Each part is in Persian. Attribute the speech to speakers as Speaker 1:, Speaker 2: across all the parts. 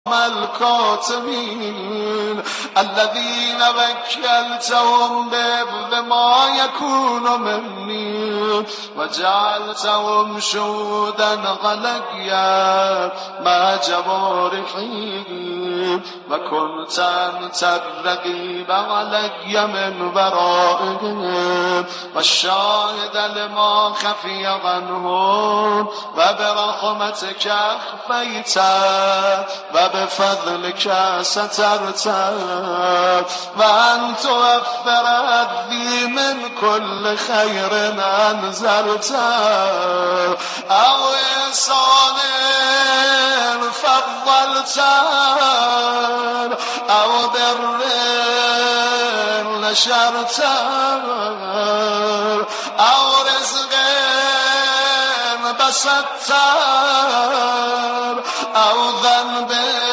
Speaker 1: الكاتبين الذين وكلتهم بحفظ ما يكون مني وجعلتهم شهودا علي مع جوارحي وكنت أنت الرقيب علي من ورائهم والشاهد لما خفي عنهم وبرحمتك أخفيت وبفضلك سترت وأن توفر لي من كل خير أنزلت أو إحسان فضلت أو بر نشرت أو رزق بسطت أو ذنب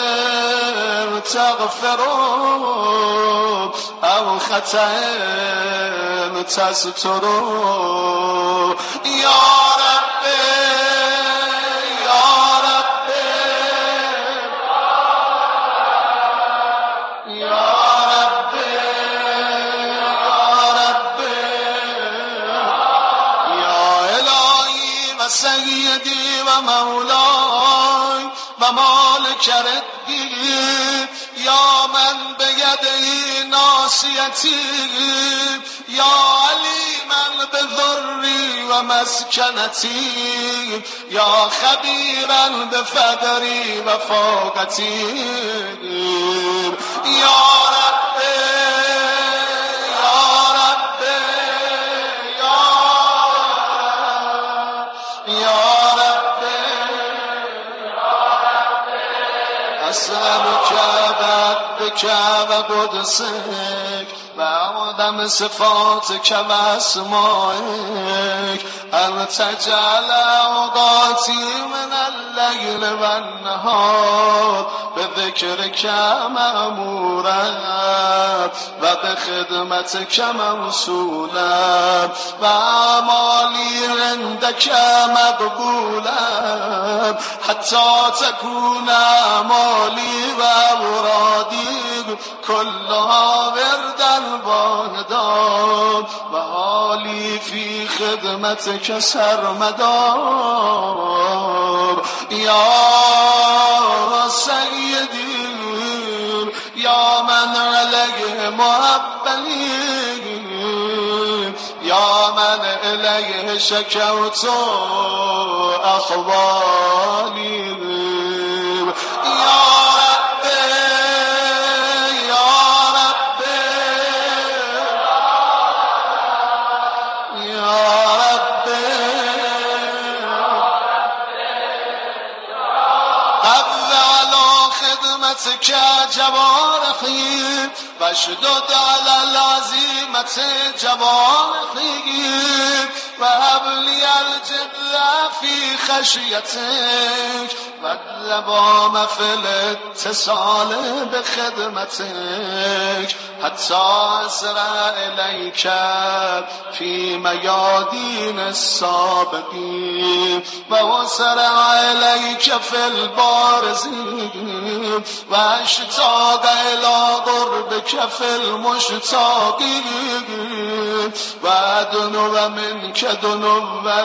Speaker 1: تغفر أو خطأ تستر يا ربي يا ربي يا ربي يا ربي يا إلهي وسيدي ومولاي ومالك ردي يا من بيده ناصيتي يا عليما بضري ومسكنتي يا خبيرا بفقري وفاقتي يا ربي يا ربي يا ربي أسألك بك وقدسك وعظم صفاتك واسمائك أن تجعل أوقاتي من الليل والنهار بذكرك مأمورا وبخدمتك موصولا وأعمالي عندك مقبولا حتى تكون أعمالي وأورادي كلها وردا واحدا وحالي في خدمتك سرمدا يا سيدي يا من عليه محبني يا من إليه شكوت أحوالي يا جوارحي واشدد على العزيمة جوارحي وهب لي الجد في خشيتك واللبام في الاتصال بخدمتك حتى أسرع إليك في ميادين السابقين وأسرع إليك في البارزين واشتاق إلى قربك في المشتاقين وأدنو منك دنو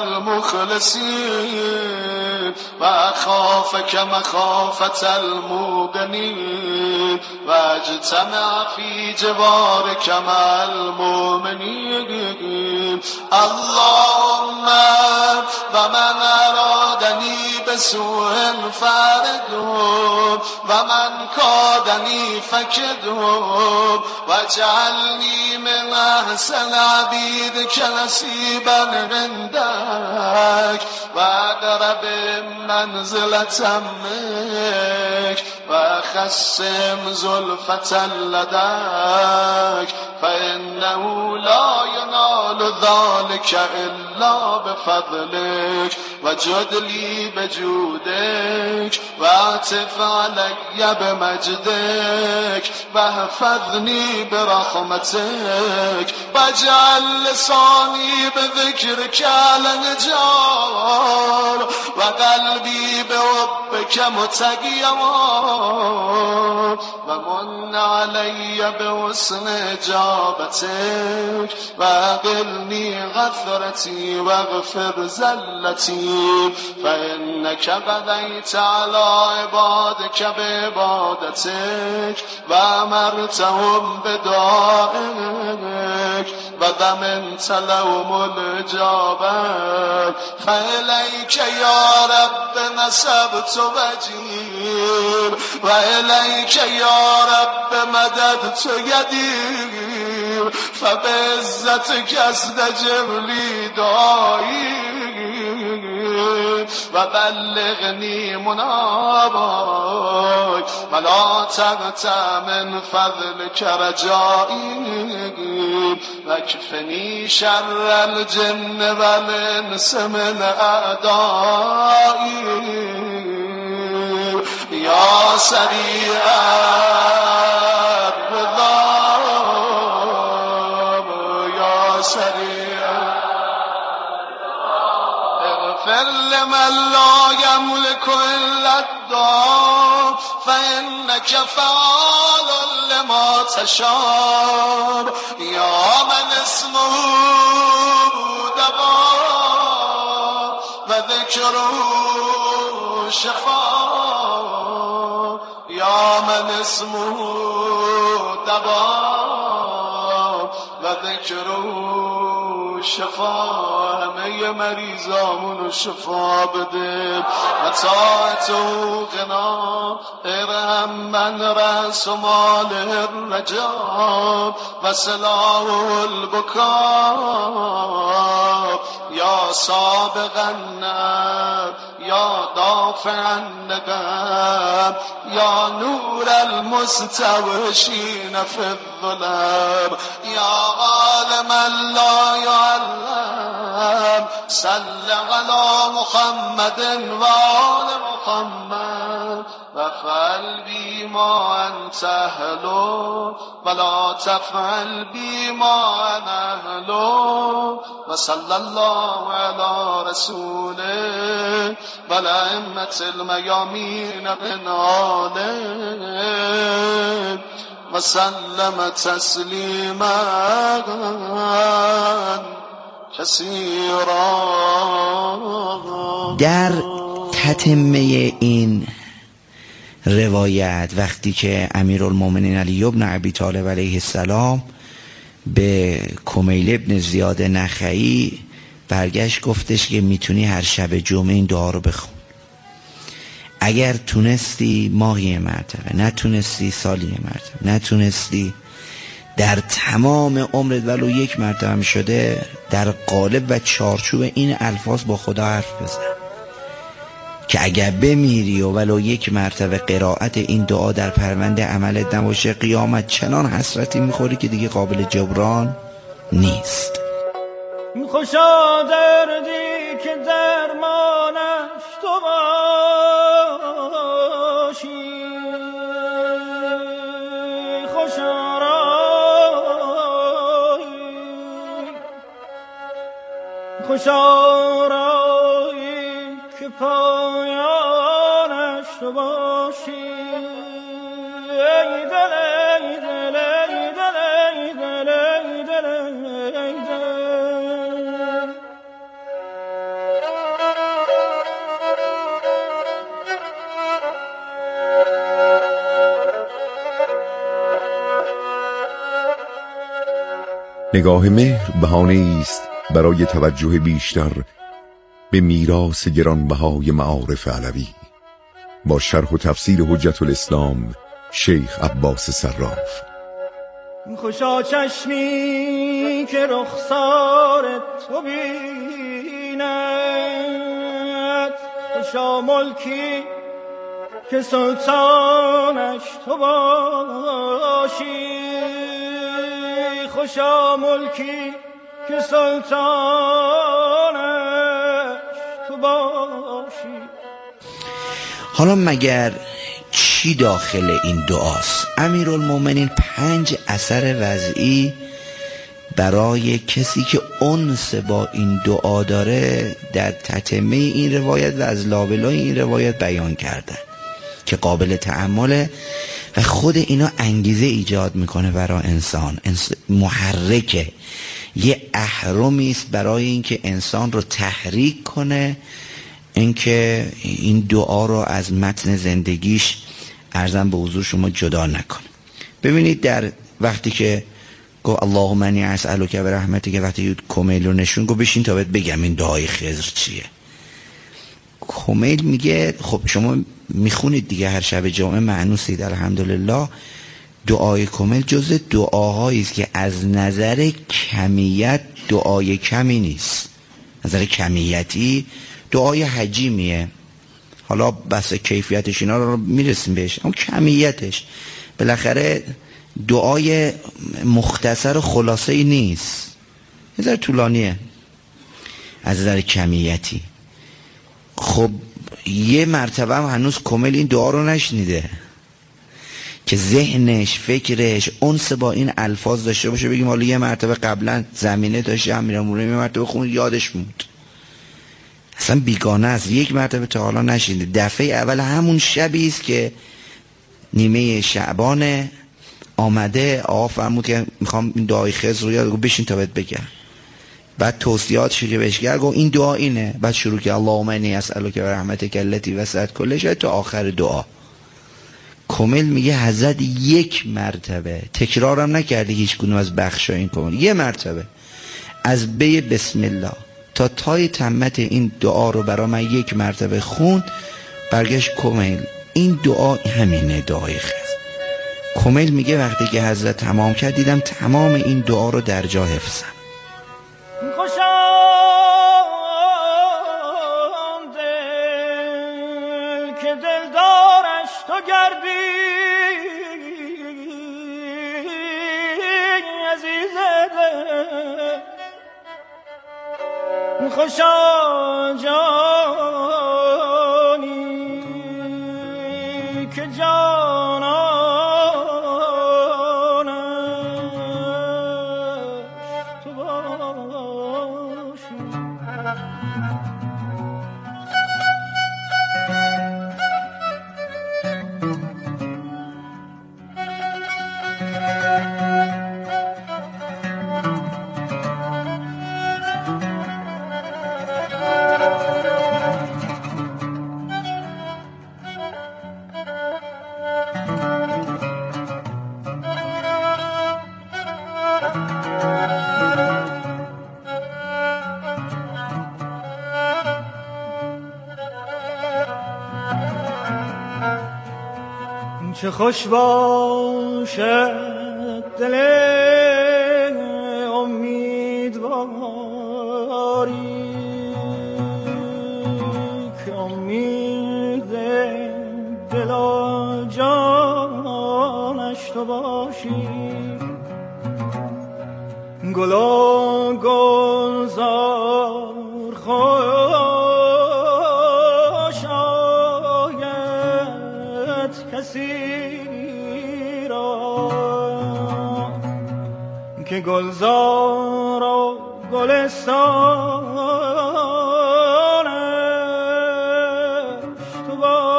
Speaker 1: المخلصين وأخافك مخافة الموقنين واجتمع في جوارك مع المؤمنين اللهم ومن أرادني بسوء فاردهم ومن كادني فكدهم واجعلني من أحسن عبيدك نصيبا عندك وأقرب منزلة منك وخسم زلفة لديك فإنه لا ينال ذلك إلا بفضلك وجد لي بجودك واعطف علي بمجدك واحفظني برحمتك واجعل لساني بذكرك الانجار وقلبي بحبك متقيما من علی بحسن اجابتک و اقلنی غفرتی و اغفر زلتی فانک قضیت علی عبادک بعبادتک و امرتهم بدعائک و ضمنت لهم الاجابه فالیک یا رب نسبت وجیر و الیک یا رب مددت یدیر فبعزتک استجب لی دعایی و بلغنی منابای و لا تقطع من فضلک رجایی و اکفنی شر الجن و الانس من اعدایی یا سریع الرضا یا سریع اغفر لمن لا یملک الا الدعاء فانک فعال لما تشاء یا من اسمه دوا و ذکره شفا یا من اسمه دوا و ذکره شفا همه مریضامونو شفا بده و طاعت و غنا ارحم من رأس مال الرجا و سلاح البکا یا سابق النعم یا دافع الندم یا نور المستوشین فی الظلم یا عالم لا یعلم صل علی محمد و آل محمد وفعل بی ما انت اهلو ولا تفعل بی ما انا اهلو و صلی الله علی رسوله و الائمة المیامین من آله و سلم تسلیما کثیرا.
Speaker 2: در تتمه این روایت وقتی که امیرالمومنین علی بن ابی طالب علیه السلام به کمیل ابن زیاد نخعی برگشت گفتش که میتونی هر شب جمعه این دعا رو بخون، اگر تونستی ماهی مرتبه، نتونستی سالی مرتبه، نتونستی در تمام عمرت ولو یک مرتبه هم شده در قالب و چارچوب این الفاظ با خدا حرف بزن که اگر بمیری و ولو یک مرتبه قرائت این دعا در پرونده عملت نباشه قیامت چنان حسرتی میخوری که دیگه قابل جبران نیست.
Speaker 3: خوشا دردی که درمانش تو باشی، خوشا رایی که پایانش تو باشی. ای دل ای دل ای دل ای دل ای دل ای دل.
Speaker 4: نگاه مهر بهانه است برای توجه بیشتر به میراث گرانبهای معارف علوی با شرح و تفسیر حجت الاسلام شیخ عباس صراف.
Speaker 3: خوشا چشمی که رخسار تو بیند، خوشا ملکی که سلطانش تو باشی، خوشا ملکی که سلطانش تو باشی.
Speaker 2: حالا مگر چی داخل این دعاست؟ امیرالمومنین 5 اثر وضعی برای کسی که انس با این دعا داره در تتمه این روایت و از لابلای این روایت بیان کردن که قابل تأمله و خود اینا انگیزه ایجاد میکنه برای انسان. محرکه، یه اهرمی است برای اینکه انسان رو تحریک کنه، اینکه این دعا رو از متن زندگیش عرضم به حضور شما جدا نکنه. ببینید در وقتی که گفت اللهم انی اسألک برحمتک، که وقتی کمیل رو نشون گفت بشین تا بهت بگم این دعای خضر چیه. کمیل میگه خب شما میخونید دیگه هر شب جمعه مأنوسید الحمدلله. دعای کمیل جز دعاهایی است که از نظر کمیت دعای کمی نیست، نظر کمیتی دعای حجیمیه. حالا بس کیفیتش اینا رو میرسیم بهش، اما کمیتش بالاخره دعای مختصر و خلاصه ای نیست، یه ذره طولانیه از نظر کمیتی. خب یه مرتبه هم هنوز کامل این دعا رو نشنیده که ذهنش فکرش انس با این الفاظ داشته باشه، بگیم حالا یه مرتبه قبلا زمینه داشته امیرالمومنین یه مرتبه خون یادش موند، اصلا بیگانه است، یک مرتبه تا حالا نشینده. دفعه اول همون شبی است که نیمه شعبان آمده، آقا فرمود که میخوام این دعای خضر رو یاد، گفت بشین تا بهت بگم. بعد توصیات شروع بهش کرد، گفت این دعا اینه، بعد شروع کرد اللهم انی اسألک برحمتک التی وسعت کل شیء تا آخر دعا. کامل میگه حضرت یک مرتبه تکرارم نکرده هیچ کدوم از بخشای این کامل، یه مرتبه از بی بسم الله تا تای تمت این دعا رو برای من یک مرتبه خوند. برگشت کامل این دعا همینه، دعای خضر. کامل میگه وقتی که حضرت تمام کرد دیدم تمام این دعا رو در جا حفظم.
Speaker 3: خوشا جانی که جانانش تو باشی. چه خوش باشد دل امیدواری که امید دل و جانش تو باشی. گل و گلزار خوش آید کسی که گلزار و گلستانش تو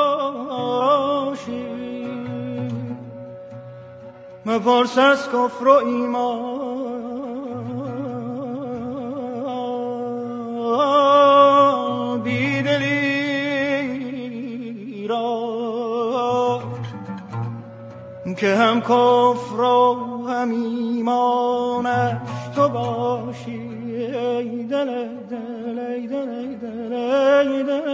Speaker 3: باشی. مپرس از کفر و ایمان بیدلی را که هم کفر و هم ایمانش تو باشی. ای دل دل ای دل ای دل ای دل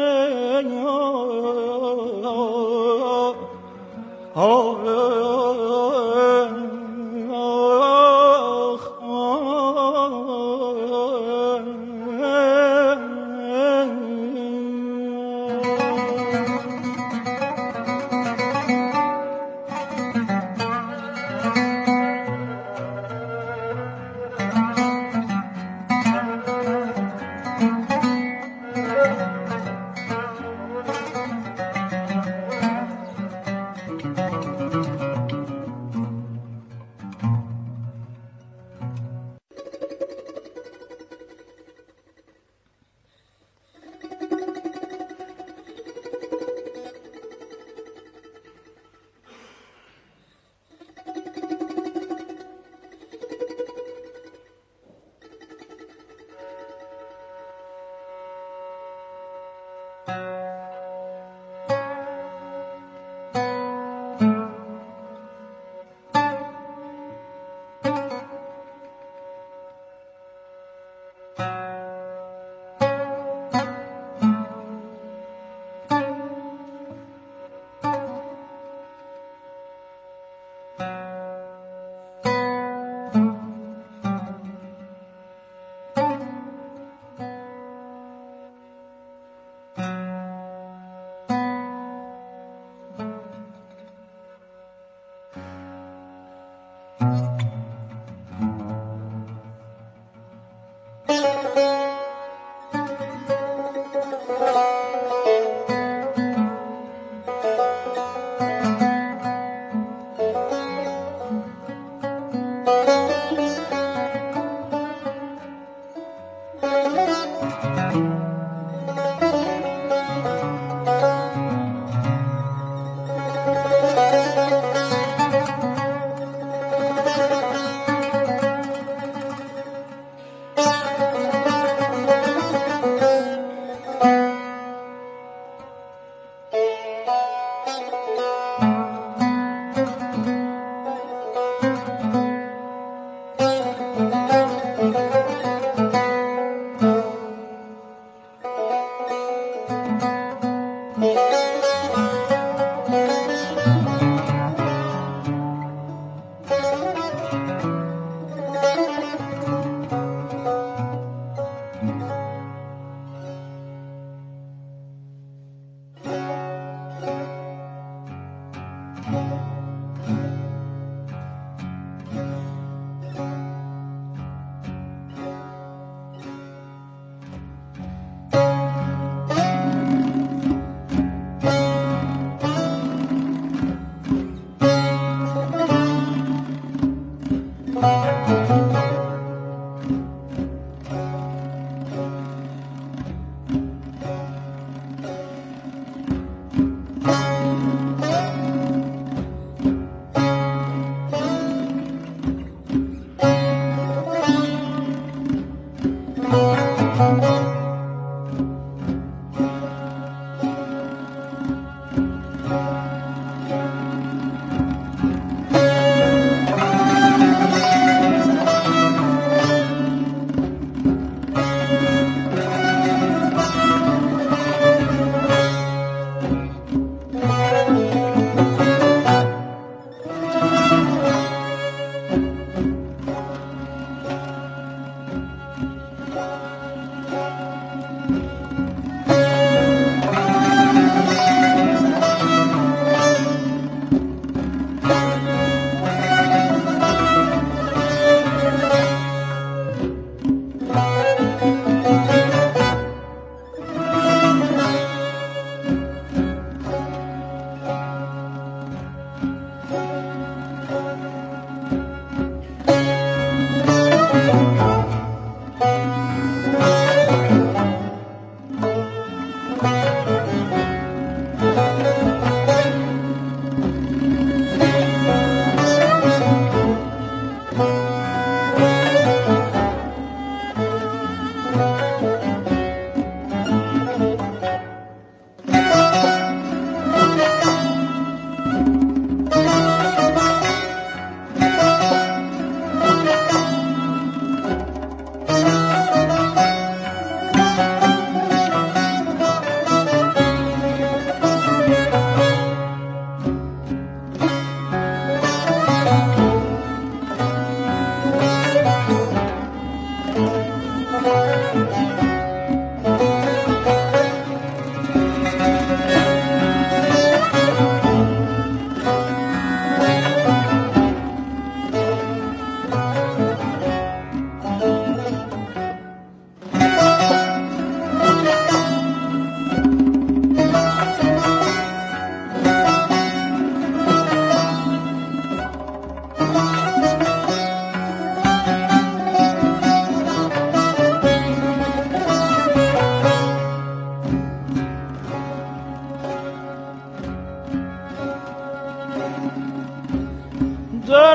Speaker 3: در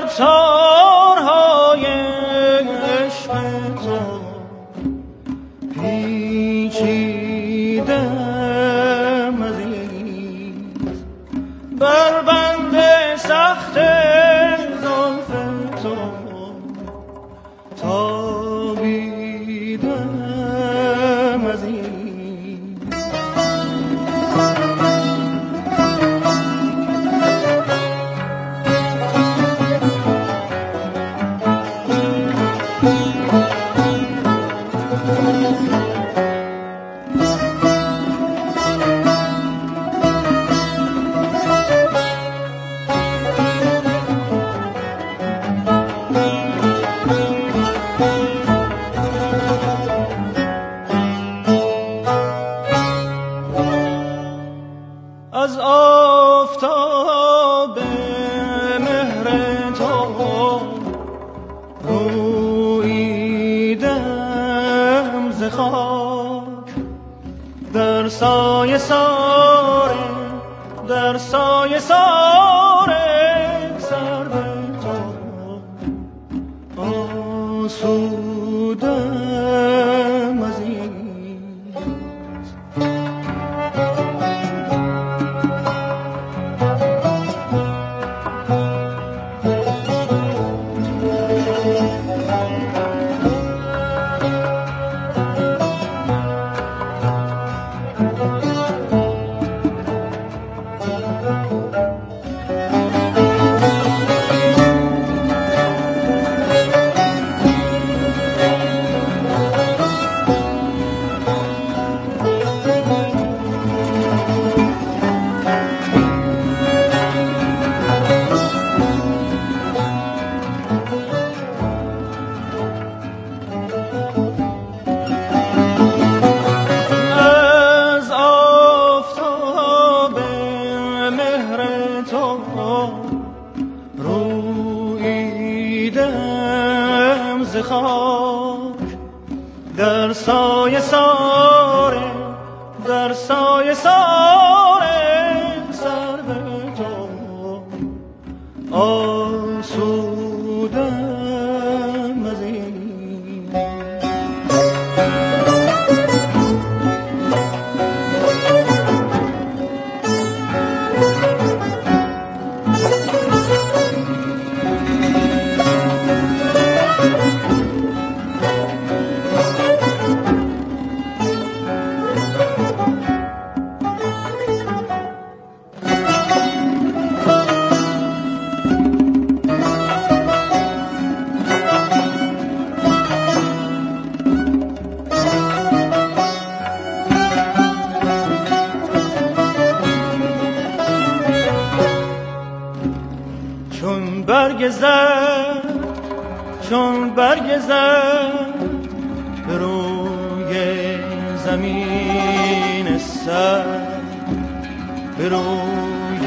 Speaker 3: تارهای عشق تو پیچیدم عزیز، بر بند سخت زلف تو تابیدم عزیز. خاک در سایه ساره در سایه ساره سر به تو آسودم از این در سایه ساره در سایه ساره سر به تو آسودم از این چون برگ زد به روی زمین سر به روی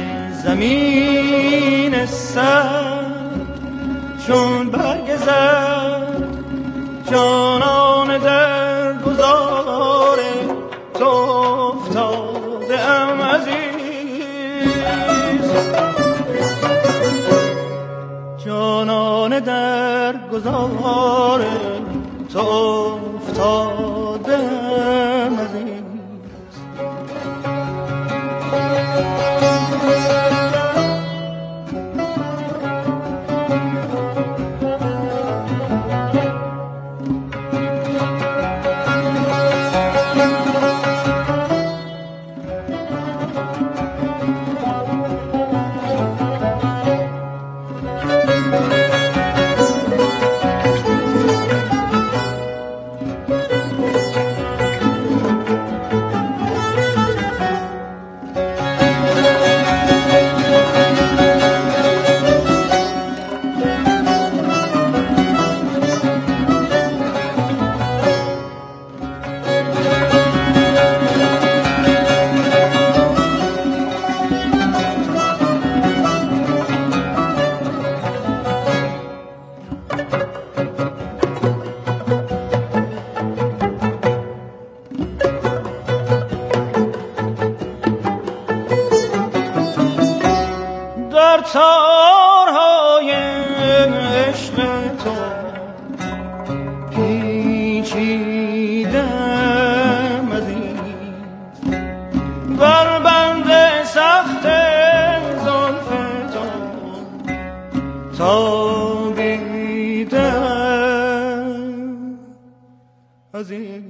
Speaker 3: زمین سر چون برگ زد جانان در گذار تو افتاده ام عزیز جانان در گذار تو افتادم از این تارهای عشق تو پیچیدم از این بر بند سخت زلف تو تابیدم از این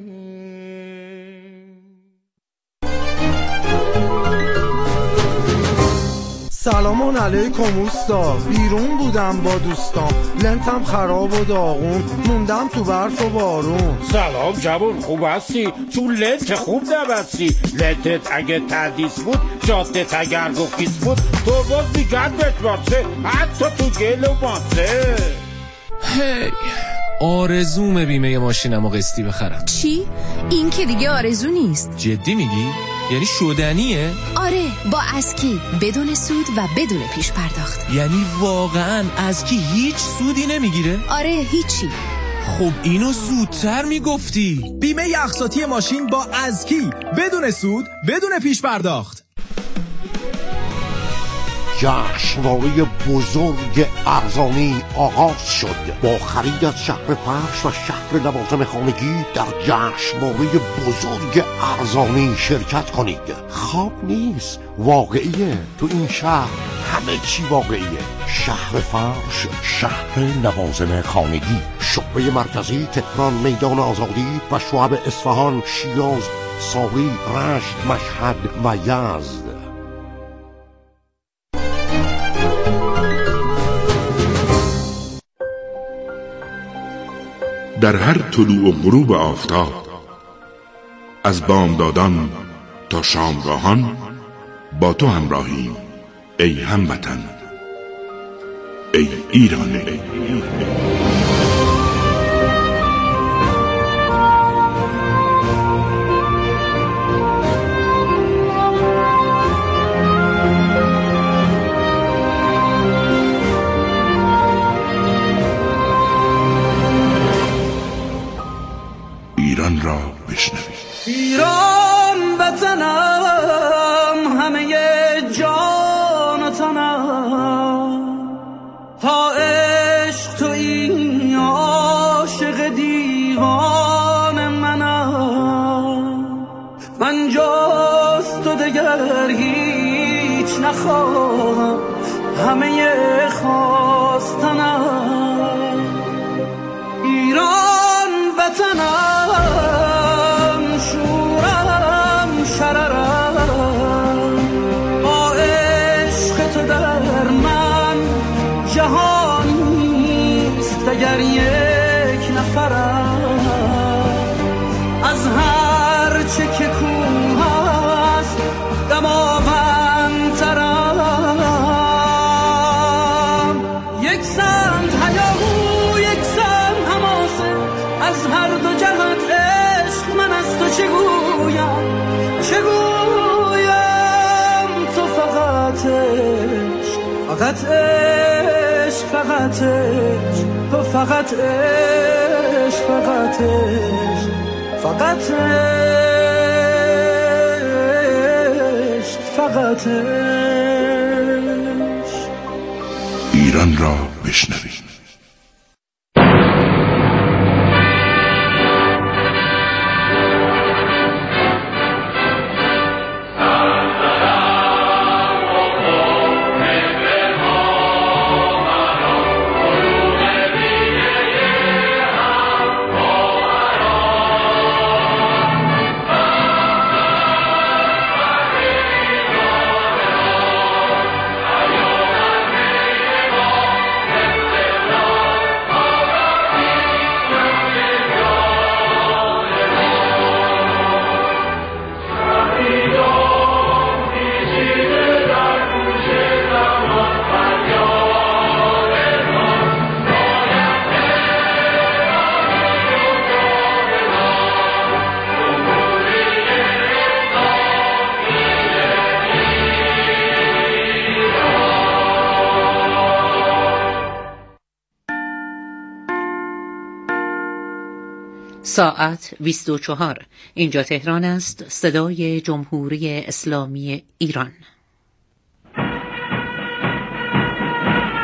Speaker 5: سلام علیکم اوستا بیرون بودم با دوستام لنتم خراب و داغون موندم تو برف و بارون
Speaker 6: سلام جوون خوب هستی تو لنت خوب نبستی لنتت اگه تردیس بود جادت اگر گفیس بود تو باز بیگردت باسه حتی تو گل و ماسه
Speaker 7: هی آرزومه بیمه ماشینمو قسطی بخرم.
Speaker 8: چی؟ این که دیگه آرزو نیست.
Speaker 7: جدی میگی؟ یعنی شدنیه؟
Speaker 8: آره با اسکی بدون سود و بدون پیش پرداخت.
Speaker 7: یعنی واقعا اسکی هیچ سودی نمیگیره؟
Speaker 8: آره هیچی.
Speaker 7: خب اینو زودتر میگفتی.
Speaker 9: بیمه اقساطی ماشین با ازکی، بدون سود، بدون پیش پرداخت.
Speaker 10: جشنواره بزرگ ارزانی آغاز شد. با خرید از شهر فرش و شهر لوازم خانگی در جشنواره بزرگ ارزانی شرکت کنید. خواب نیست، واقعیه. تو این شهر همه چی واقعیه. شهر فرش، شهر لوازم خانگی، شعبه مرکزی تهران، میدان آزادی و شعب اصفهان، شیراز، ساری، رشت، مشهد و یزد.
Speaker 11: در هر طلوع و غروب آفتاب، از بامدادان تا شامگاهان با تو همراهیم ای هموطن، ای ایران. ایران را بشنوید.
Speaker 3: ایران وطنم، همه جان و تنم، تا عشق تو این عاشق دیوان منم. من جز تو دگر هیچ نخواهم، همه خواستنم. ایران وطنم، شورم شررم، با عشق تو در من جهانیست دگر یک نفرم. از هر چه که کوه است دماوندترم. یک سمت هیاهو، یک سمت حماسه، از هر دو جهت عشق من از تو چگویم تو فقط عشق، فقط عشق، فقط عشق، تو فقط عشق، فقط عشق، فقط عشق، فقط عشق.
Speaker 11: ایران را بشنوید.
Speaker 12: ساعت 24. اینجا تهران است، صدای جمهوری اسلامی ایران.